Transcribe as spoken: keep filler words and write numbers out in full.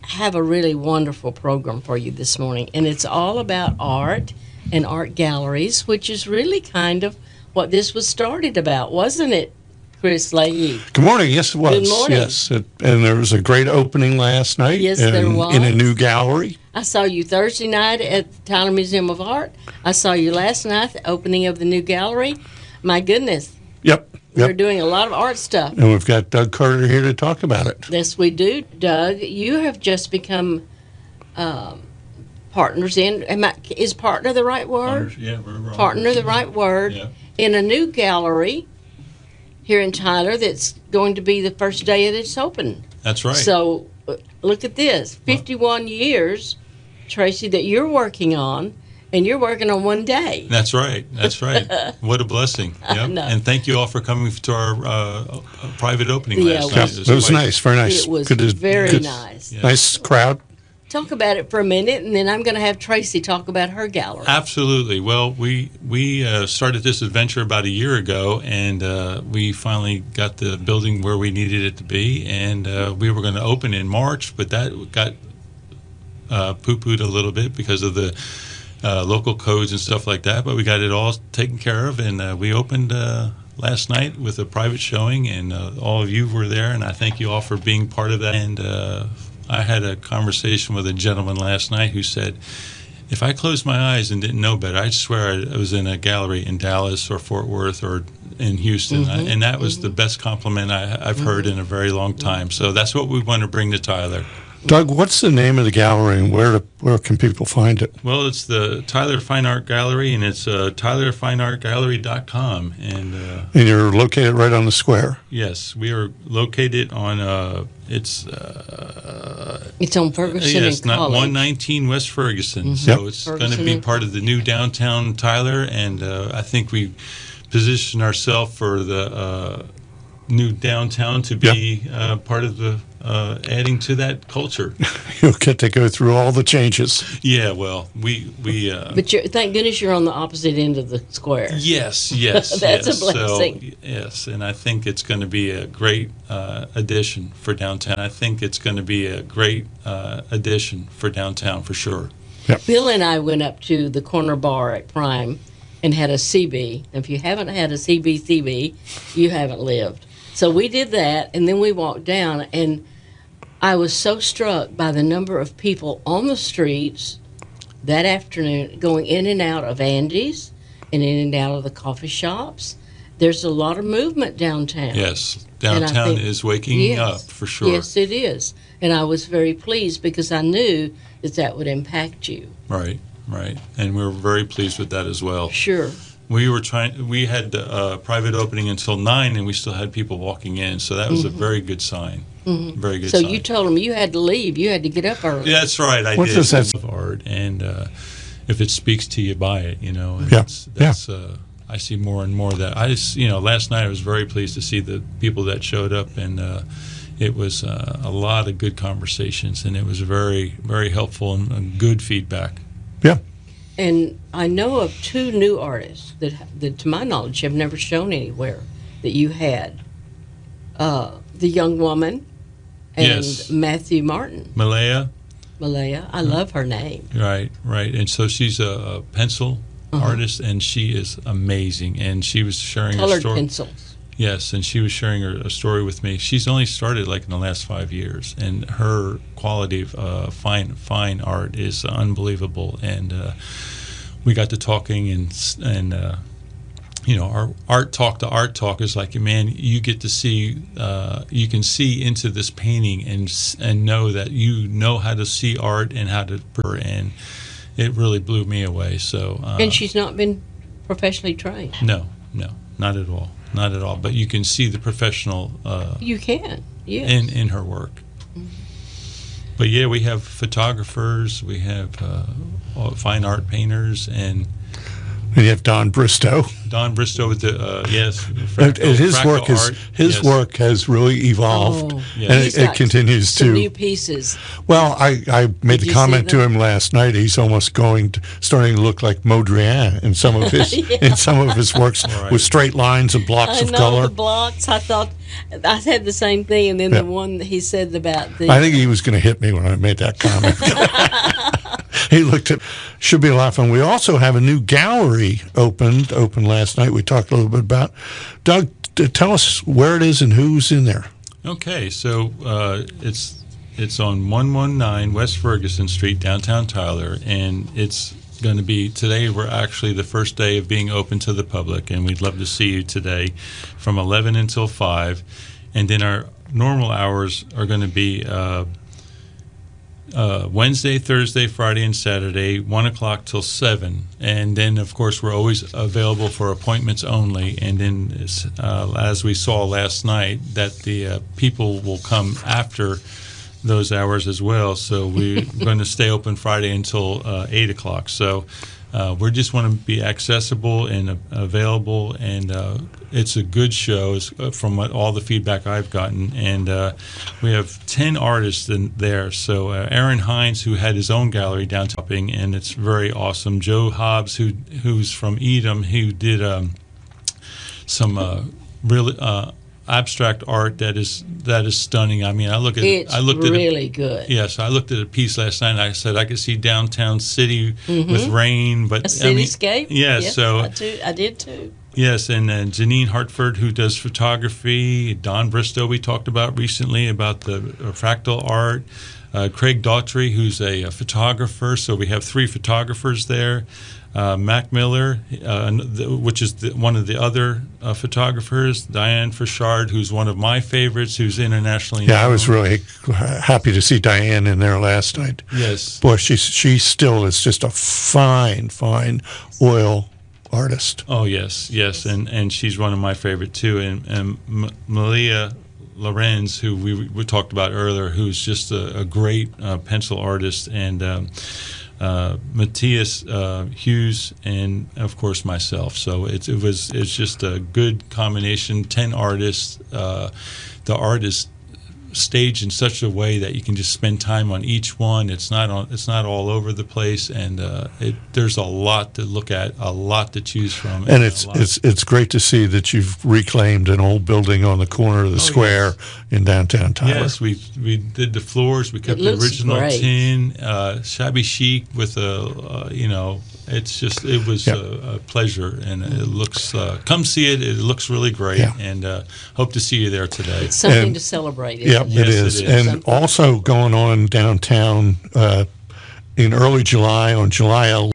have a really wonderful program for you this morning, and it's all about art and art galleries, which is really kind of what this was started about, wasn't it, Chris Leahy? Good morning. Yes, it was. Good morning. Yes, it, and there was a great opening last night. Yes, in, there was. In a new gallery. I saw you Thursday night at the Tyler Museum of Art. I saw you last night, the opening of the new gallery. My goodness. Yep. We're Yep. doing a lot of art stuff. And we've got Doug Carter here to talk about it. Yes, we do. Doug, you have just become um, partners in, am I, is partner the right word? Yeah, we're wrong. Partner the right word. Yeah. In a new gallery here in Tyler that's going to be the first day that it's open. That's right. So uh, look at this, fifty-one years, Tracy, that you're working on, and you're working on one day. That's right. That's right. What a blessing. Yep. know. And thank you all for coming to our uh, uh, private opening Yeah, last it night. was- It was quite- nice. Very nice. It was Good to- very good- nice. Yeah. Nice crowd. Talk about it for a minute, and then I'm going to have Tracy talk about her gallery. Absolutely. Well, we we uh, started this adventure about a year ago, and uh, we finally got the building where we needed it to be, and uh, we were going to open in March, but that got uh, poo-pooed a little bit because of the uh, local codes and stuff like that. But we got it all taken care of, and uh, we opened uh, last night with a private showing, and uh, all of you were there, and I thank you all for being part of that. And uh, I had a conversation with a gentleman last night who said, if I closed my eyes and didn't know better, I'd swear I was in a gallery in Dallas or Fort Worth or in Houston. Mm-hmm. And that was the best compliment I, I've heard in a very long time. So that's what we want to bring to Tyler. Doug, what's the name of the gallery, and where to, where can people find it? Well, it's the Tyler Fine Art Gallery, and it's uh, tyler fine art gallery dot com. And uh, And you're located right on the square. yes, we are located on, uh, it's uh, It's on Ferguson yes, and not College. one nineteen West Ferguson. Mm-hmm. So Yep. it's going Ferguson to be and- part of the new downtown Tyler, and uh, I think we position ourselves for the uh, new downtown to be uh, part of the uh, adding to that culture. You'll get to go through all the changes. Yeah, well, we we. Uh, But you're, thank goodness you're on the opposite end of the square. Yes, yes, That's a yes. blessing. So, yes, and I think it's going to be a great uh, addition for downtown. I think it's going to be a great uh, addition for downtown for sure. Bill and I went up to the corner bar at Prime and had a C B. If you haven't had a C B C B, you haven't lived. So we did that, and then we walked down, and I was so struck by the number of people on the streets that afternoon going in and out of Andy's and in and out of the coffee shops. There's a lot of movement downtown. Yes, And I downtown think- is waking Yes. up for sure. Yes, it is. And I was very pleased because I knew that that would impact you. Right, right, and we're very pleased with that as well. Sure. We were trying. We had a private opening until nine, and we still had people walking in. So that was a very good sign. Mm-hmm. Very good. So sign. you told them you had to leave. You had to get up early. Yeah, that's right. I What did. does that- Love art, and uh, if it speaks to you, buy it. You know, and Yeah, that's, that's uh, I see more and more of that. I just, you know, last night I was very pleased to see the people that showed up, and uh, it was uh, a lot of good conversations, and it was very, very helpful and, and good feedback. Yeah. And I know of two new artists that, that, to my knowledge, have never shown anywhere that you had. Uh, the young woman and Yes. Matthew Martin. Malaya, Malaya. I love her name. right, right, and so she's a, a pencil Uh-huh. artist, and she is amazing. And she was sharing her Colored story. pencils. Yes, and she was sharing her a story with me. She's only started like in the last five years, and her quality of uh, fine fine art is unbelievable. And uh, we got to talking, and and uh, you know, our art talk to art talk is like, man, you get to see, uh, you can see into this painting and s- and know that you know how to see art and how to, and it really blew me away. So uh, And she's not been professionally trained. no, no, not at all. Not at all, but you can see the professional uh, You can. Yes. in in her work. But yeah, we have photographers, we have uh, fine art painters, and And you have Don Bristow. Don Bristow with the uh, yes, And fractal, his fractal work is art. his yes. work has really evolved, Oh, Yeah. and He's it, it got continues some to. new pieces. Well, I, I made Did you the comment see to them? him last night. He's almost going to, starting to look like Mondrian in some of his Yeah. in some of his works Right. with straight lines and blocks I of know color. the blocks. I thought I said the same thing, and then Yeah. the one that he said about the. I think he was going to hit me when I made that comment. He looked at, should be a lot of fun. We also have a new gallery opened, opened last night. We talked a little bit about. Doug, t- tell us where it is and who's in there. Okay, so uh, it's it's on one nineteen West Ferguson Street, downtown Tyler, and it's going to be today. We're actually the first day of being open to the public, and we'd love to see you today from eleven until five. And then our normal hours are going to be uh, uh, Wednesday, Thursday, Friday, and Saturday, one o'clock till seven. And then, of course, we're always available for appointments only. And then, uh, as we saw last night, that the uh, people will come after those hours as well. So we're going to stay open Friday until uh, eight o'clock. So uh, we just want to be accessible and uh, available, and uh, it's a good show is- uh, from what, all the feedback I've gotten. And uh, we have ten artists in there. So uh, Aaron Hines, who had his own gallery downtown, and it's very awesome. Joe Hobbs, who who's from Edom, who did um, some uh, really uh, abstract art that is that is stunning. I mean, I look at It's I looked at really a, good. Yes, I looked at a piece last night, and I said I could see downtown city with rain, but A I mean, cityscape. yes, Yes, so I, too, I did too. yes, and uh, Janine Hartford, who does photography, Don Bristow, we talked about recently about the uh, fractal art. Uh, Craig Daughtry, who's a, a photographer, so we have three photographers there. Uh, Mac Miller, uh, the, which is the, one of the other uh, photographers. Diane Fashard, who's one of my favorites, who's internationally known. Yeah, I was really happy to see Diane in there last night. Yes. Boy, she she still is just a fine, fine oil artist. Oh, yes, yes, and, and she's one of my favorite too. And, and M- Malia Lorenz, who we, we talked about earlier, who's just a, a great uh, pencil artist, and um, uh, Matthias uh, Hughes, and of course myself. So it, it was it's just a good combination. Ten artists. Uh, the artists staged in such a way that you can just spend time on each one. It's not on. It's not all over the place, and uh, it, there's a lot to look at, a lot to choose from, And it's a lot- it's it's great to see that you've reclaimed an old building on the corner of the square in downtown Tyler. Yes, we we did the floors. We kept It the looks original great. tin, uh, shabby chic with a uh, you know. It's just it was Yep. a, a pleasure, and it looks. Uh, come see it. It looks really great, Yeah. and uh, hope to see you there today. It's something And- to celebrate, isn't Yep, it? it Yes, is. it is. And also going on downtown uh, in early July, on July eleventh.